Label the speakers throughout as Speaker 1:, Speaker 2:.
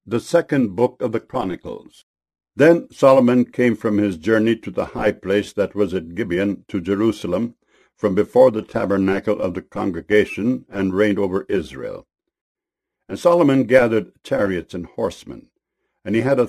Speaker 1: The second book of the Chronicles. Then Solomon came from his journey to the high place that was at Gibeon to Jerusalem, from before the tabernacle of the congregation, and reigned over Israel. And Solomon gathered chariots and horsemen, and he had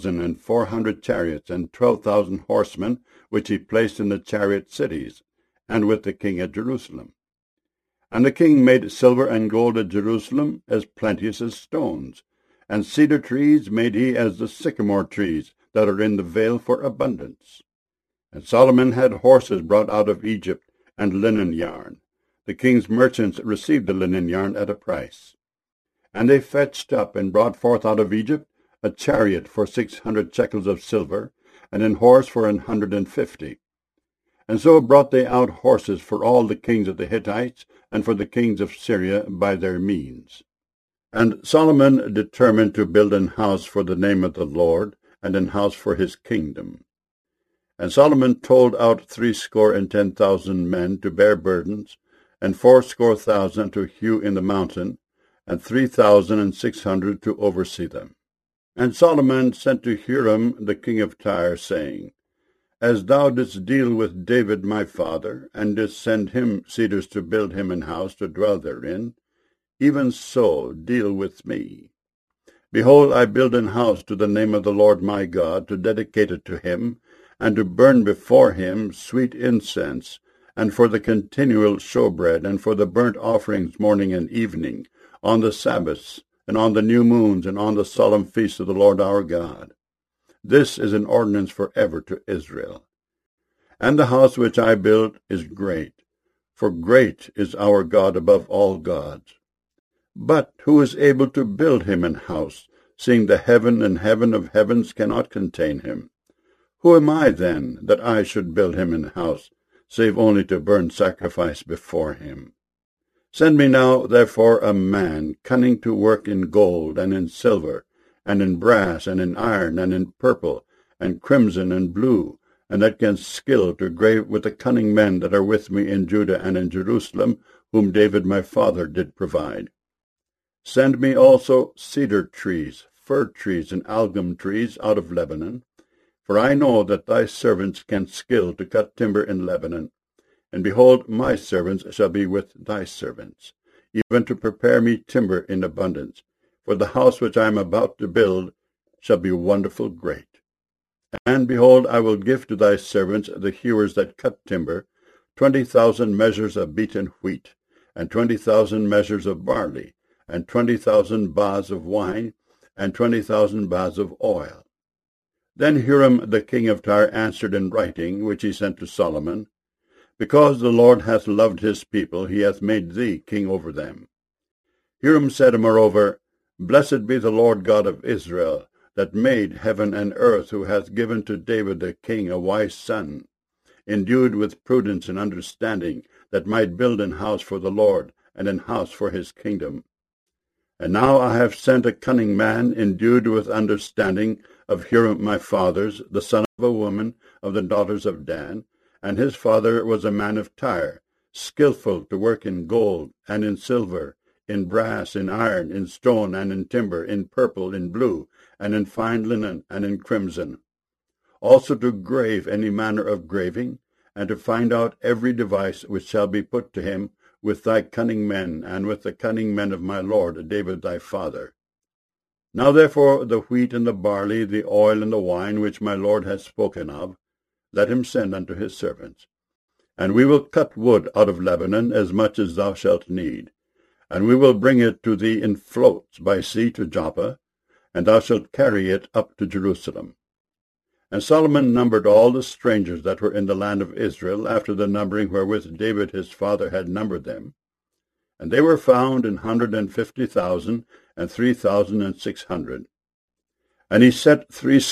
Speaker 1: 1,400 chariots and 12,000 horsemen, which he placed in the chariot cities, and with the king at Jerusalem. And the king made silver and gold at Jerusalem as plenteous as stones, and cedar trees made he as the sycamore trees that are in the vale for abundance. And Solomon had horses brought out of Egypt, and linen yarn. The king's merchants received the linen yarn at a price. And they fetched up and brought forth out of Egypt a chariot for 600 shekels of silver, and an horse for 150. And so brought they out horses for all the kings of the Hittites, and for the kings of Syria by their means. And Solomon determined to build an house for the name of the Lord, and an house for his kingdom. And Solomon told out 70,000 men to bear burdens, and 80,000 to hew in the mountain, and 3,600 to oversee them. And Solomon sent to Hiram the king of Tyre, saying, As thou didst deal with David my father, and didst send him cedars to build him an house to dwell therein, even so deal with me. Behold, I build an house to the name of the Lord my God, to dedicate it to him, and to burn before him sweet incense, and for the continual showbread, and for the burnt offerings morning and evening, on the Sabbaths, and on the new moons, and on the solemn feasts of the Lord our God. This is an ordinance for ever to Israel. And the house which I build is great, for great is our God above all gods. But who is able to build him an house, seeing the heaven and heaven of heavens cannot contain him? Who am I, then, that I should build him an house, save only to burn sacrifice before him? Send me now, therefore, a man cunning to work in gold, and in silver, and in brass, and in iron, and in purple, and crimson, and blue, and that can skill to grave with the cunning men that are with me in Judah and in Jerusalem, whom David my father did provide. Send me also cedar trees, fir trees, and algum trees out of Lebanon, for I know that thy servants can skill to cut timber in Lebanon. And behold, my servants shall be with thy servants, even to prepare me timber in abundance, for the house which I am about to build shall be wonderful great. And behold, I will give to thy servants, the hewers that cut timber, 20,000 measures of beaten wheat, and 20,000 measures of barley, and 20,000 baths of wine, and 20,000 baths of oil. Then Hiram the king of Tyre answered in writing, which he sent to Solomon, Because the Lord hath loved his people, he hath made thee king over them. Hiram said moreover, Blessed be the Lord God of Israel, that made heaven and earth, who hath given to David the king a wise son, endued with prudence and understanding, that might build an house for the Lord, and an house for his kingdom. And now I have sent a cunning man, endued with understanding, of Hiram my father's, the son of a woman of the daughters of Dan, and his father was a man of Tyre, skillful to work in gold, and in silver, in brass, in iron, in stone, and in timber, in purple, in blue, and in fine linen, and in crimson. Also to grave any manner of graving, and to find out every device which shall be put to him, with thy cunning men, and with the cunning men of my lord David thy father. Now therefore the wheat and the barley, the oil and the wine, which my lord hath spoken of, let him send unto his servants. And we will cut wood out of Lebanon, as much as thou shalt need. And we will bring it to thee in floats by sea to Joppa, and thou shalt carry it up to Jerusalem. And Solomon numbered all the strangers that were in the land of Israel, after the numbering wherewith David his father had numbered them. And they were found 150,000 and 3,600. And he set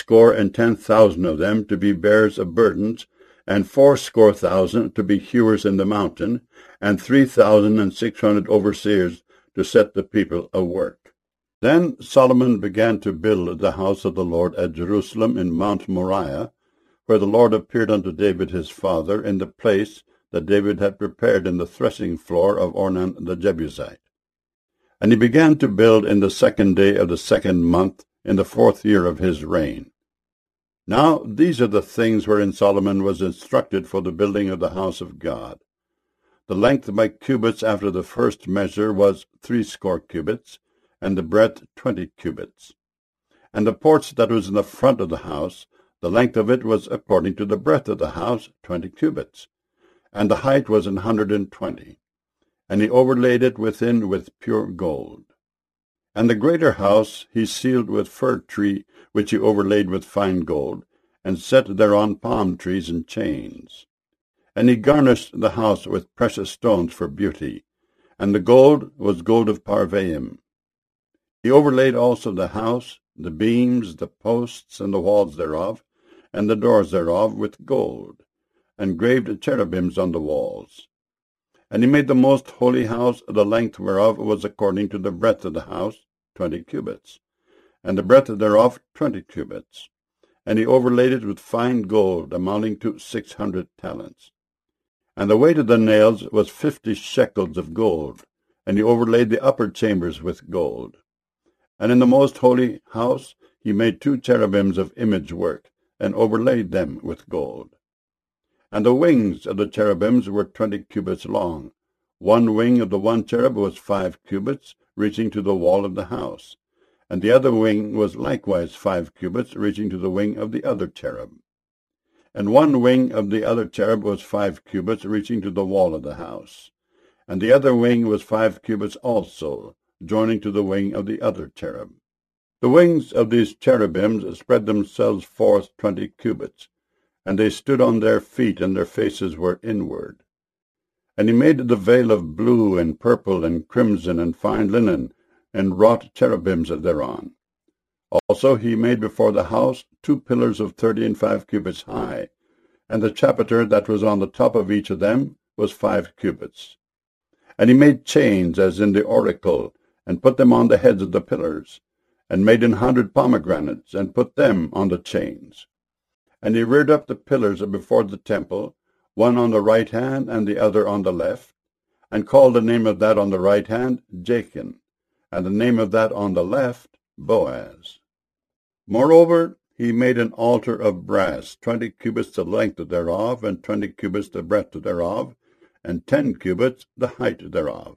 Speaker 1: 70,000 of them to be bearers of burdens, and 80,000 to be hewers in the mountain, and 3,600 overseers to set the people a work. Then Solomon began to build the house of the Lord at Jerusalem in Mount Moriah, where the Lord appeared unto David his father, in the place that David had prepared in the threshing floor of Ornan the Jebusite. And he began to build in the 2nd day of the 2nd month, in the 4th year of his reign. Now these are the things wherein Solomon was instructed for the building of the house of God. The length by cubits after the first measure was 60 cubits, and the breadth 20 cubits. And the porch that was in the front of the house, the length of it was according to the breadth of the house, 20 cubits, and the height was 120. And he overlaid it within with pure gold. And the greater house he sealed with fir tree, which he overlaid with fine gold, and set thereon palm trees and chains. And he garnished the house with precious stones for beauty, and the gold was gold of Parvaim. He overlaid also the house, the beams, the posts, and the walls thereof, and the doors thereof with gold, and graved cherubims on the walls. And he made the most holy house, the length whereof was according to the breadth of the house, 20 cubits, and the breadth thereof 20 cubits. And he overlaid it with fine gold, amounting to 600 talents. And the weight of the nails was 50 shekels of gold, and he overlaid the upper chambers with gold. And in the most holy house he made 2 cherubims of image work, and overlaid them with gold. And the wings of the cherubims were 20 cubits long. One wing of the one cherub was 5 cubits, reaching to the wall of the house, and the other wing was likewise 5 cubits, reaching to the wing of the other cherub. And one wing of the other cherub was 5 cubits, reaching to the wall of the house. And the other wing was 5 cubits also, joining to the wing of the other cherub. The wings of these cherubims spread themselves forth 20 cubits, and they stood on their feet, and their faces were inward. And he made the veil of blue and purple and crimson and fine linen, and wrought cherubims thereon. Also he made before the house 2 pillars of 30 and 5 cubits high, and the chapiter that was on the top of each of them was 5 cubits. And he made chains as in the oracle, and put them on the heads of the pillars, and made 100 pomegranates, and put them on the chains. And he reared up the pillars before the temple, one on the right hand and the other on the left, and called the name of that on the right hand Jachin, and the name of that on the left Boaz. Moreover, he made an altar of brass, 20 cubits the length thereof, and 20 cubits the breadth thereof, and 10 cubits the height thereof.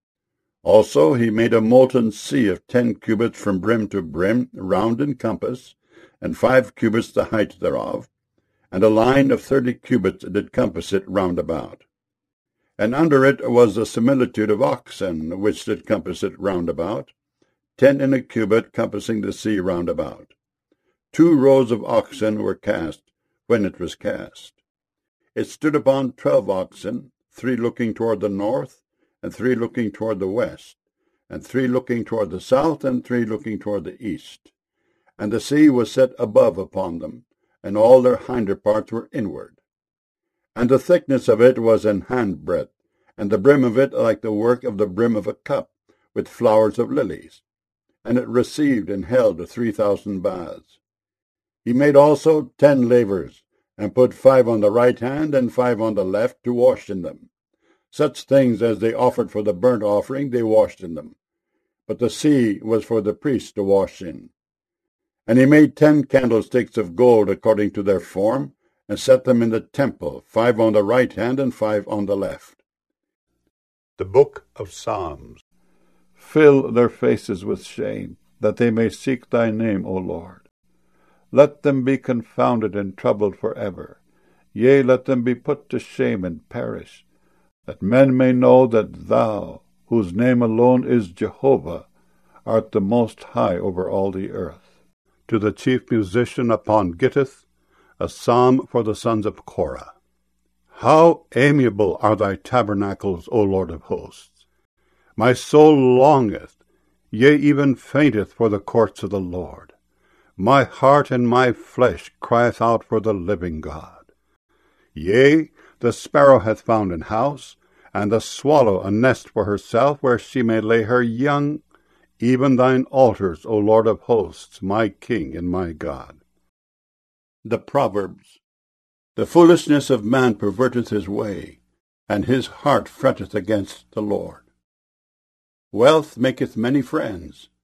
Speaker 1: Also he made a molten sea of 10 cubits from brim to brim, round in compass, and 5 cubits the height thereof, and a line of 30 cubits did compass it round about. And under it was the similitude of oxen, which did compass it round about, 10 in a cubit compassing the sea round about. 2 rows of oxen were cast when it was cast. It stood upon 12 oxen, 3 looking toward the north, and 3 looking toward the west, and 3 looking toward the south, and 3 looking toward the east. And the sea was set above upon them, and all their hinder parts were inward. And the thickness of it was an handbreadth, and the brim of it like the work of the brim of a cup, with flowers of lilies. And it received and held 3,000 baths. He made also 10 lavers, and put 5 on the right hand and 5 on the left to wash in them. Such things as they offered for the burnt offering they washed in them. But the sea was for the priests to wash in. And he made 10 candlesticks of gold according to their form, and set them in the temple, 5 on the right hand and 5 on the left. The Book of Psalms. Fill their faces with shame, that they may seek thy name, O Lord. Let them be confounded and troubled forever. Yea, let them be put to shame and perish, that men may know that thou, whose name alone is Jehovah, art the most high over all the earth. To the chief musician upon Gittith, a psalm for the sons of Korah. How amiable are thy tabernacles, O Lord of hosts! My soul longeth, yea, even fainteth for the courts of the Lord. My heart and my flesh crieth out for the living God. Yea, the sparrow hath found an house, and the swallow a nest for herself, where she may lay her young, even thine altars, O Lord of hosts, my King and my God. The Proverbs. The foolishness of man perverteth his way, and his heart fretteth against the Lord. Wealth maketh many friends,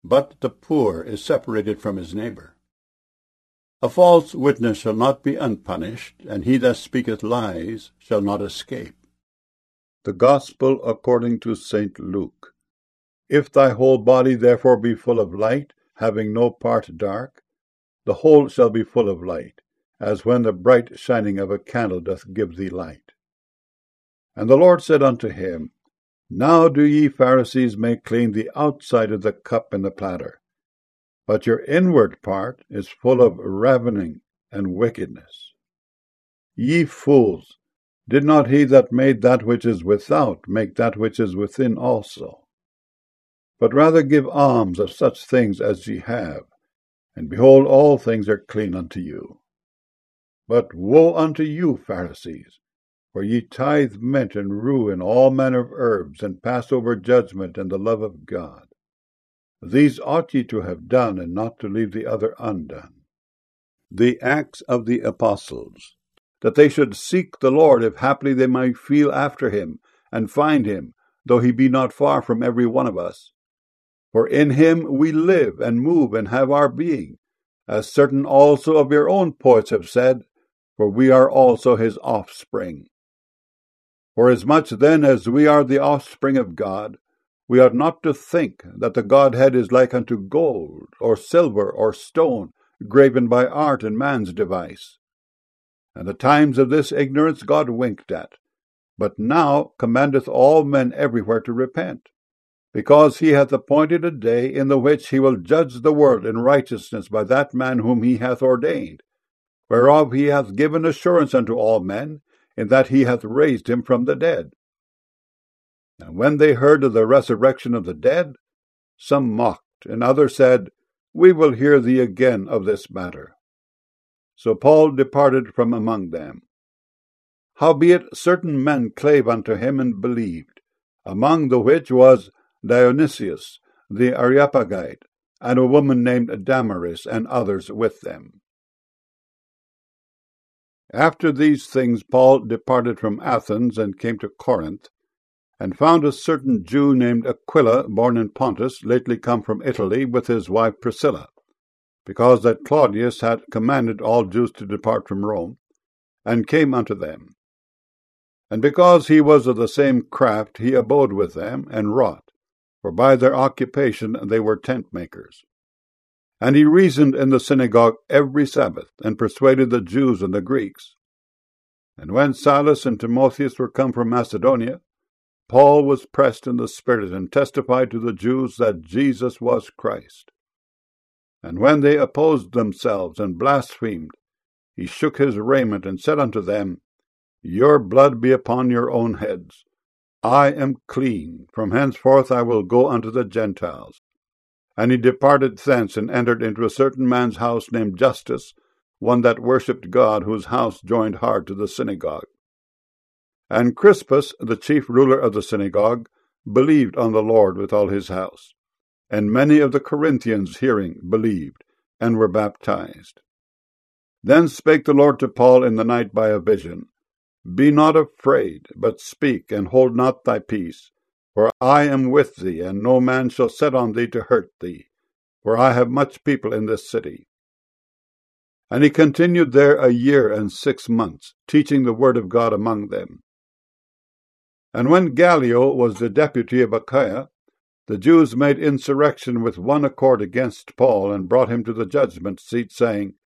Speaker 1: but the poor is separated from his neighbor. A false witness shall not be unpunished, and he that speaketh lies shall not escape. The Gospel according to St. Luke. If thy whole body therefore be full of light, having no part dark, the whole shall be full of light, as when the bright shining of a candle doth give thee light. And the Lord said unto him, Now do ye Pharisees make clean the outside of the cup and the platter, but your inward part is full of ravening and wickedness. Ye fools, did not he that made that which is without make that which is within also? But rather give alms of such things as ye have, and behold, all things are clean unto you. But woe unto you, Pharisees, for ye tithe mint and rue and all manner of herbs, and pass over judgment and the love of God. These ought ye to have done, and not to leave the other undone. The Acts of the Apostles, that they should seek the Lord, if haply they might feel after him, and find him, though he be not far from every one of us. For in him we live and move and have our being, as certain also of your own poets have said, for we are also his offspring. Forasmuch then as we are the offspring of God, we ought not to think that the Godhead is like unto gold, or silver, or stone, graven by art and man's device. And the times of this ignorance God winked at, but now commandeth all men everywhere to repent, because he hath appointed a day in the which he will judge the world in righteousness by that man whom he hath ordained, whereof he hath given assurance unto all men, in that he hath raised him from the dead. And when they heard of the resurrection of the dead, some mocked, and others said, We will hear thee again of this matter. So Paul departed from among them. Howbeit certain men clave unto him and believed, among the which was Dionysius the Areopagite, and a woman named Damaris, and others with them. After these things Paul departed from Athens, and came to Corinth, and found a certain Jew named Aquila, born in Pontus, lately come from Italy, with his wife Priscilla, because that Claudius had commanded all Jews to depart from Rome, and came unto them. And because he was of the same craft, he abode with them, and wrought, for by their occupation they were tent makers. And he reasoned in the synagogue every Sabbath, and persuaded the Jews and the Greeks. And when Silas and Timotheus were come from Macedonia, Paul was pressed in the Spirit, and testified to the Jews that Jesus was Christ. And when they opposed themselves and blasphemed, he shook his raiment, and said unto them, Your blood be upon your own heads. I am clean. From henceforth I will go unto the Gentiles. And he departed thence, and entered into a certain man's house named Justus, one that worshipped God, whose house joined hard to the synagogue. And Crispus, the chief ruler of the synagogue, believed on the Lord with all his house. And many of the Corinthians, hearing, believed, and were baptized. Then spake the Lord to Paul in the night by a vision, Be not afraid, but speak, and hold not thy peace. For I am with thee, and no man shall set on thee to hurt thee, for I have much people in this city. And he continued there 1 year and 6 months, teaching the word of God among them. And when Gallio was the deputy of Achaia, the Jews made insurrection with one accord against Paul, and brought him to the judgment seat, saying,